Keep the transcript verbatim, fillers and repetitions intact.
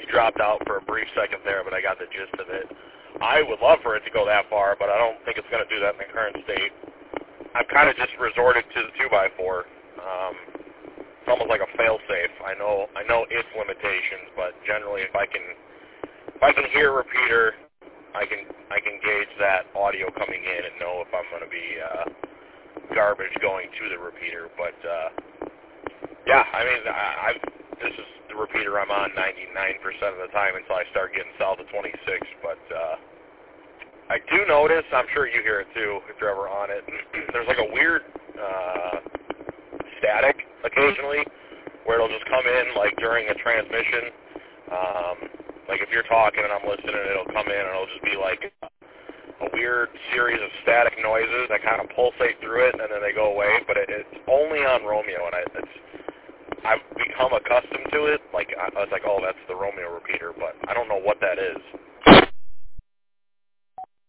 dropped out for a brief second there, but I got the gist of it. I would love for it to go that far, but I don't think it's going to do that in the current state. I've kind of just resorted to the two by four. Um, it's almost like a fail-safe. I know I know its limitations, but generally if I can if I can hear a repeater, I can I can gauge that audio coming in and know if I'm going to be uh, garbage going to the repeater. But uh, yeah, I mean, I, I've, this is the repeater I'm on ninety-nine percent of the time until I start getting south of twenty-six. But uh, I do notice, I'm sure you hear it too if you're ever on it, there's like a weird uh, static occasionally where it'll just come in like during a transmission. Um, like if you're talking and I'm listening, it'll come in and it'll just be like a weird series of static noises that kind of pulsate through it and then they go away. But it, it's only on Romeo, and I, it's I've become accustomed to it. Like I was like, oh, that's the Romeo repeater, but I don't know what that is.